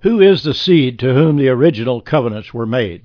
Who is the seed to whom the original covenants were made?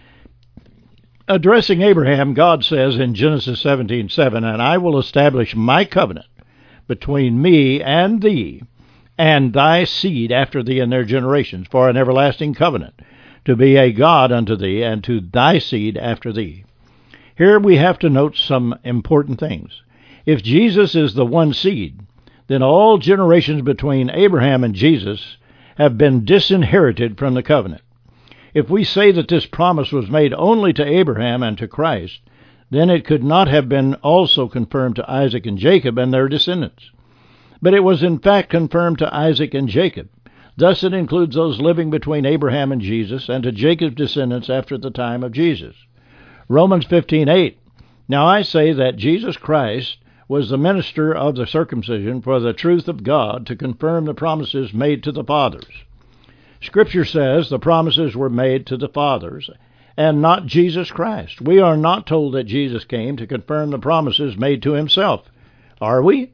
Addressing Abraham, God says in Genesis 17:7, "And I will establish my covenant between me and thee, and thy seed after thee in their generations, for an everlasting covenant, to be a God unto thee, and to thy seed after thee." Here we have to note some important things. If Jesus is the one seed, then all generations between Abraham and Jesus have been disinherited from the covenant. If we say that this promise was made only to Abraham and to Christ, then it could not have been also confirmed to Isaac and Jacob and their descendants. But it was in fact confirmed to Isaac and Jacob. Thus it includes those living between Abraham and Jesus, and to Jacob's descendants after the time of Jesus. Romans 15:8, "Now I say that Jesus Christ was the minister of the circumcision for the truth of God, to confirm the promises made to the fathers." Scripture says the promises were made to the fathers, and not Jesus Christ. We are not told that Jesus came to confirm the promises made to himself. Are we?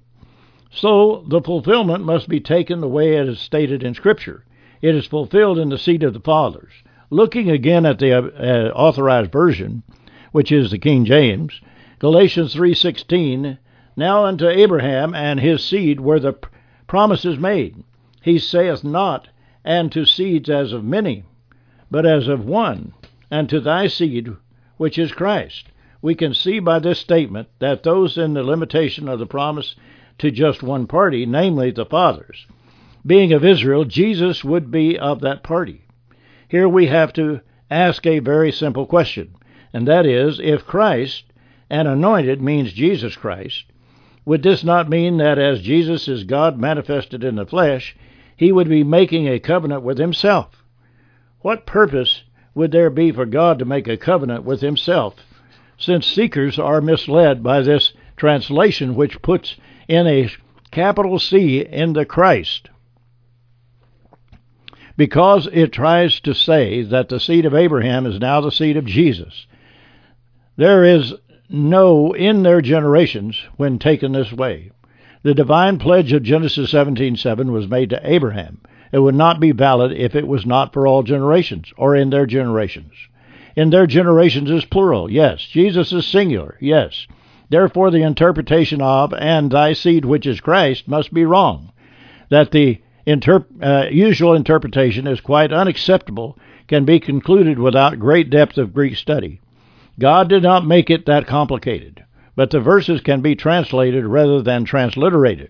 So the fulfillment must be taken the way it is stated in Scripture. It is fulfilled in the seed of the fathers. Looking again at the authorized version, which is the King James, Galatians 3:16, "Now unto Abraham and his seed were the promises made. He saith not, and to seeds as of many, but as of one, and to thy seed, which is Christ." We can see by this statement that those in the limitation of the promise to just one party, namely the fathers, being of Israel, Jesus would be of that party. Here we have to ask a very simple question, and that is, if Christ and anointed means Jesus Christ, would this not mean that as Jesus is God manifested in the flesh, he would be making a covenant with himself? What purpose would there be for God to make a covenant with himself, since seekers are misled by this translation, which puts in a capital C in the Christ, because it tries to say that the seed of Abraham is now the seed of Jesus. There is no "in their generations" when taken this way. The divine pledge of Genesis 17:7 was made to Abraham. It would not be valid if it was not for all generations, or in their generations. In their generations is plural, yes. Jesus is singular, yes. Therefore the interpretation of "and thy seed which is Christ" must be wrong. That the usual interpretation is quite unacceptable can be concluded without great depth of Greek study. God did not make it that complicated, but the verses can be translated rather than transliterated.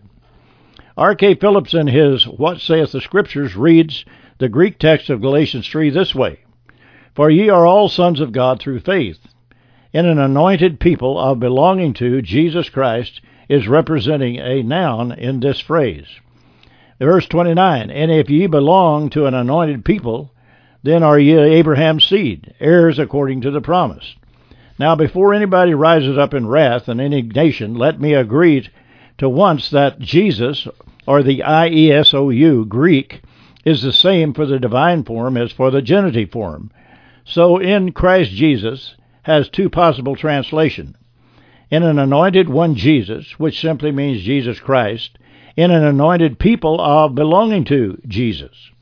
R.K. Phillips in his "What Saith the Scriptures" reads the Greek text of Galatians 3 this way: "For ye are all sons of God through faith." In an anointed people of belonging to Jesus Christ is representing a noun in this phrase. Verse 29, "And if ye belong to an anointed people, then are ye Abraham's seed, heirs according to the promise." Now, before anybody rises up in wrath and indignation, let me agree to once that Jesus, or the Iesou Greek, is the same for the divine form as for the genitive form. So in Christ Jesus has two possible translations. In an anointed one Jesus, which simply means Jesus Christ, in an anointed people of belonging to Jesus.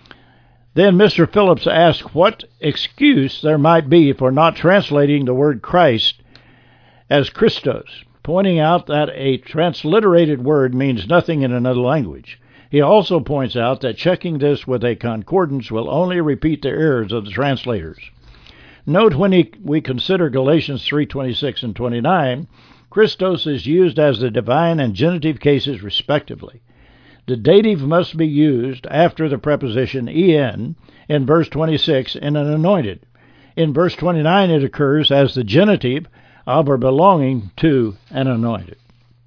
Then Mr. Phillips asked what excuse there might be for not translating the word Christ as Christos, pointing out that a transliterated word means nothing in another language. He also points out that checking this with a concordance will only repeat the errors of the translators. Note when we consider Galatians 3:26 and 29, Christos is used as the divine and genitive cases respectively. The dative must be used after the preposition en in verse 26 in an anointed. In verse 29 it occurs as the genitive of or belonging to an anointed.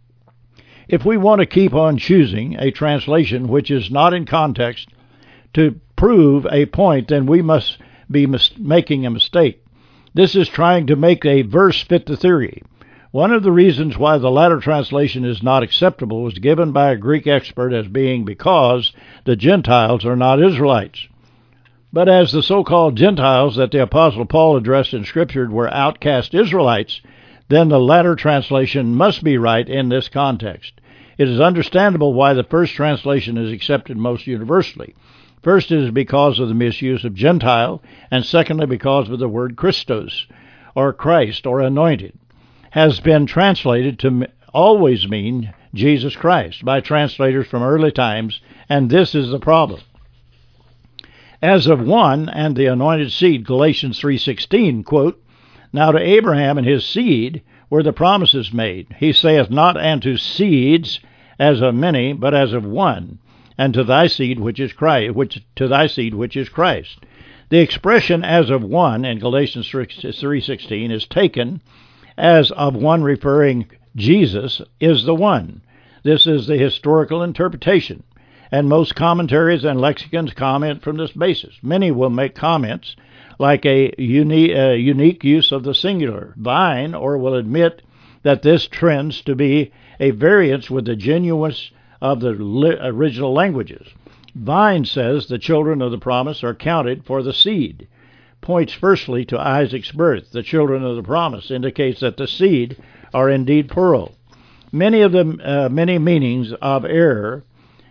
If we want to keep on choosing a translation which is not in context to prove a point, then we must be making a mistake. This is trying to make a verse fit the theory. One of the reasons why the latter translation is not acceptable was given by a Greek expert as being because the Gentiles are not Israelites. But as the so-called Gentiles that the Apostle Paul addressed in Scripture were outcast Israelites, then the latter translation must be right in this context. It is understandable why the first translation is accepted most universally. First, it is because of the misuse of Gentile, and secondly, because of the word Christos, or Christ, or anointed, has been translated to always mean Jesus Christ by translators from early times, and this is the problem. As of one and the anointed seed, Galatians 3:16, quote, "Now to Abraham and his seed were the promises made. He saith not unto seeds as of many, but as of one, and to thy seed which is Christ, The expression "as of one" in Galatians 3:16 is taken as of one referring Jesus is the one. This is the historical interpretation, and most commentaries and lexicons comment from this basis. Many will make comments like a unique use of the singular, thine, or will admit that this trends to be a variance with the genuineness of the original languages. Vine says the children of the promise are counted for the seed. Points firstly to Isaac's birth. The children of the promise indicates that the seed are indeed plural. Many meanings of errors.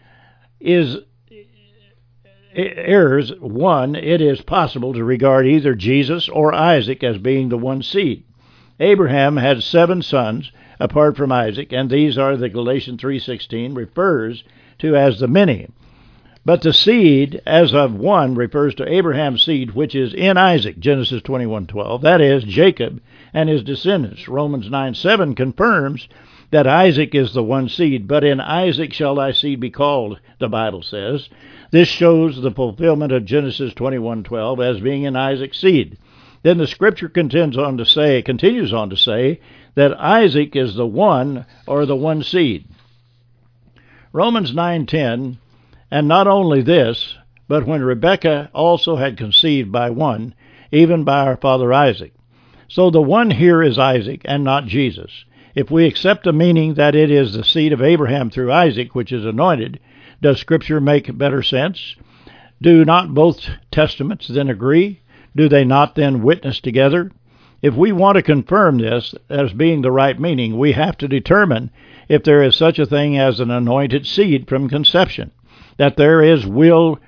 One, it is possible to regard either Jesus or Isaac as being the one seed. Abraham had 7 sons apart from Isaac, and these are the Galatians 3:16 refers to as the many. But the seed as of one refers to Abraham's seed, which is in Isaac, Genesis 21:12. That is, Jacob and his descendants. Romans 9:7 confirms that Isaac is the one seed, but in Isaac shall thy seed be called, the Bible says. This shows the fulfillment of Genesis 21:12 as being in Isaac's seed. Then the scripture continues on to say that Isaac is the one or the one seed. Romans 9:10, and not only this, but when Rebekah also had conceived by one, even by our father Isaac. So the one here is Isaac and not Jesus. If we accept the meaning that it is the seed of Abraham through Isaac which is anointed, does Scripture make better sense? Do not both testaments then agree? Do they not then witness together? If we want to confirm this as being the right meaning, we have to determine if there is such a thing as an anointed seed from conception. That there is will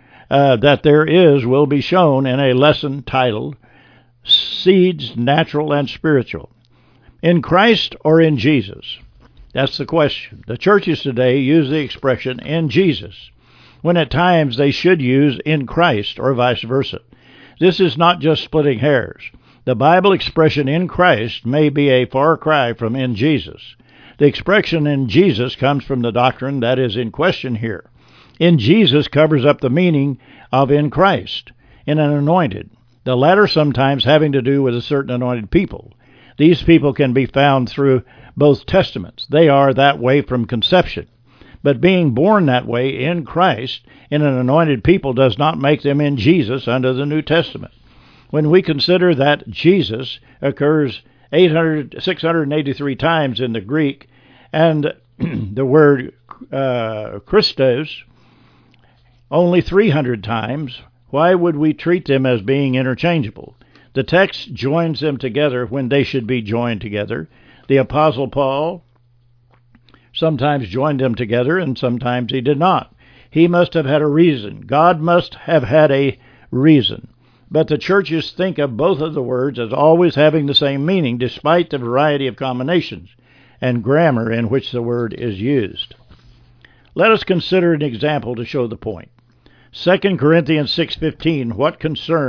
be shown in a lesson titled Seeds, Natural and Spiritual. In Christ or in Jesus? That's the question. The churches today use the expression in Jesus, when at times they should use in Christ or vice versa. This is not just splitting hairs. The Bible expression in Christ may be a far cry from in Jesus. The expression in Jesus comes from the doctrine that is in question here. In Jesus covers up the meaning of in Christ, in an anointed, the latter sometimes having to do with a certain anointed people. These people can be found through both testaments. They are that way from conception. But being born that way in Christ, in an anointed people, does not make them in Jesus under the New Testament. When we consider that Jesus occurs 683 times in the Greek, and the word Christos only 300 times, why would we treat them as being interchangeable? The text joins them together when they should be joined together. The Apostle Paul sometimes joined them together, and sometimes he did not. He must have had a reason. God must have had a reason. But the churches think of both of the words as always having the same meaning, despite the variety of combinations and grammar in which the word is used. Let us consider an example to show the point. 2 Corinthians 6:15, what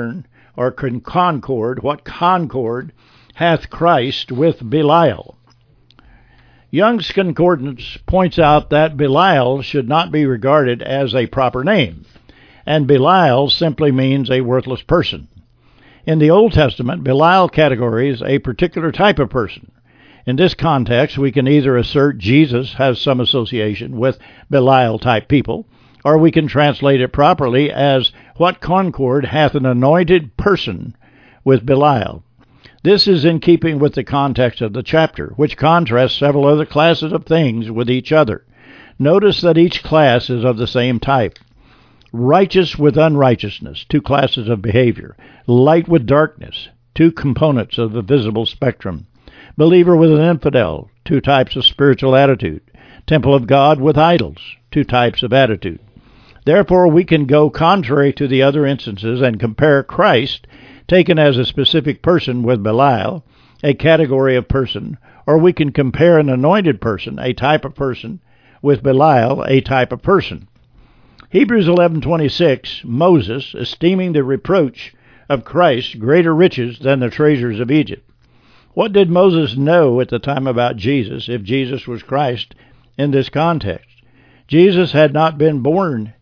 concord hath Christ with Belial? Young's Concordance points out that Belial should not be regarded as a proper name, and Belial simply means a worthless person. In the Old Testament, Belial categorizes a particular type of person. In this context, we can either assert Jesus has some association with Belial-type people, or we can translate it properly as what concord hath an anointed person with Belial. This is in keeping with the context of the chapter, which contrasts several other classes of things with each other. Notice that each class is of the same type. Righteous with unrighteousness, 2 classes of behavior. Light with darkness, 2 components of the visible spectrum. Believer with an infidel, 2 types of spiritual attitude. temple of God with idols, two types of attitude. Therefore, we can go contrary to the other instances and compare Christ, taken as a specific person, with Belial, a category of person, or we can compare an anointed person, a type of person, with Belial, a type of person. Hebrews 11:26, Moses, esteeming the reproach of Christ greater riches than the treasures of Egypt. What did Moses know at the time about Jesus, if Jesus was Christ in this context? Jesus had not been born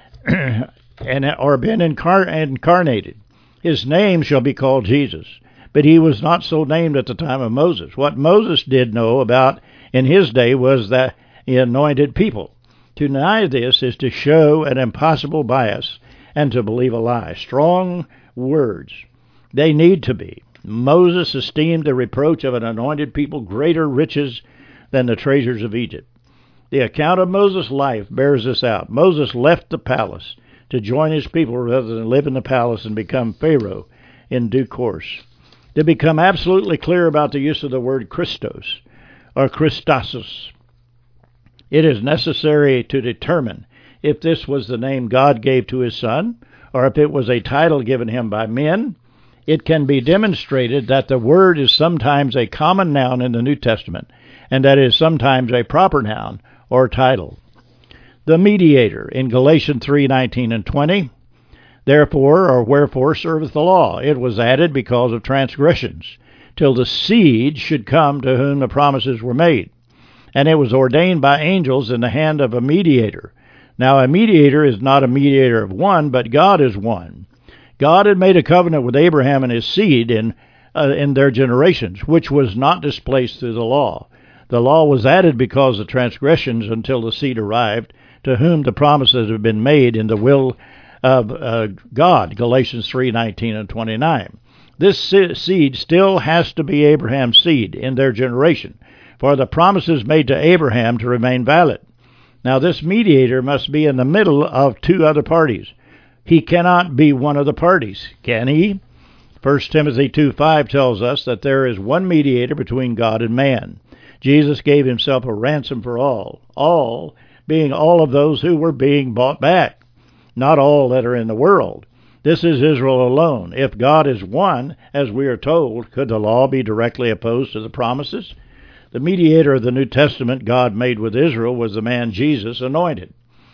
or been incarnated. His name shall be called Jesus, but he was not so named at the time of Moses. What Moses did know about in his day was the anointed people. To deny this is to show an impossible bias and to believe a lie. Strong words. They need to be. Moses esteemed the reproach of an anointed people greater riches than the treasures of Egypt. The account of Moses' life bears this out. Moses left the palace to join his people rather than live in the palace and become Pharaoh in due course. To become absolutely clear about the use of the word Christos or Christosos, it is necessary to determine if this was the name God gave to his son or if it was a title given him by men. It can be demonstrated that the word is sometimes a common noun in the New Testament and that it is sometimes a proper noun or title. The mediator in Galatians 3:19 and 20. Therefore, or wherefore serveth the law? It was added because of transgressions, till the seed should come to whom the promises were made. And it was ordained by angels in the hand of a mediator. Now a mediator is not a mediator of one, but God is one. God had made a covenant with Abraham and his seed in their generations, which was not displaced through the law. The law was added because of transgressions until the seed arrived, to whom the promises have been made in the will of God, Galatians 3:19 and 29. This seed still has to be Abraham's seed in their generation, for the promises made to Abraham to remain valid. Now this mediator must be in the middle of two other parties. He cannot be one of the parties, can he? 1 Timothy 2:5 tells us that there is one mediator between God and man. Jesus gave himself a ransom for all being all of those who were being bought back, not all that are in the world. This is Israel alone. If God is one, as we are told, could the law be directly opposed to the promises? The mediator of the New Testament God made with Israel was the man Jesus anointed.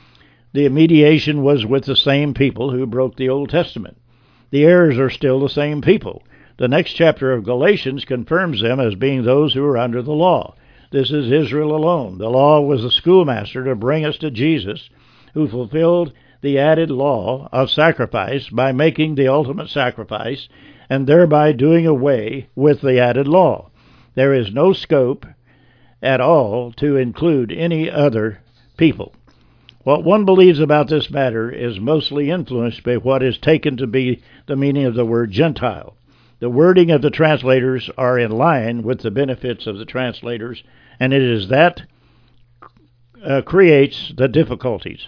The mediation was with the same people who broke the Old Testament. The heirs are still the same people. The next chapter of Galatians confirms them as being those who are under the law. This is Israel alone. The law was the schoolmaster to bring us to Jesus, who fulfilled the added law of sacrifice by making the ultimate sacrifice and thereby doing away with the added law. There is no scope at all to include any other people. What one believes about this matter is mostly influenced by what is taken to be the meaning of the word Gentile. The wording of the translators are in line with the benefits of the translators, and it is that creates the difficulties.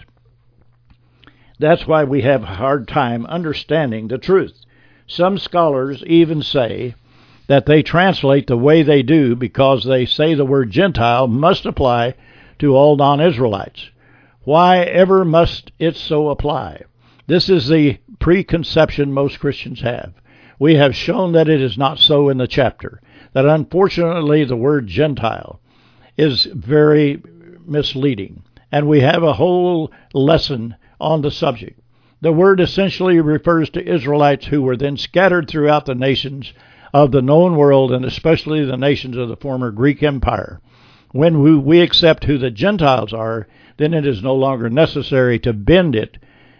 That's why we have a hard time understanding the truth. Some scholars even say that they translate the way they do because they say the word Gentile must apply to all non-Israelites. Why ever must it so apply? This is the preconception most Christians have. We have shown that it is not so in the chapter, that unfortunately the word Gentile is very misleading, and we have a whole lesson on the subject. The word essentially refers to Israelites who were then scattered throughout the nations of the known world, and especially the nations of the former Greek Empire. When we accept who the Gentiles are, then it is no longer necessary to bend it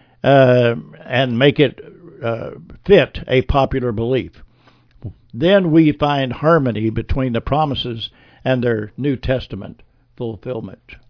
and make it fit a popular belief. Then we find harmony between the promises and their New Testament fulfillment.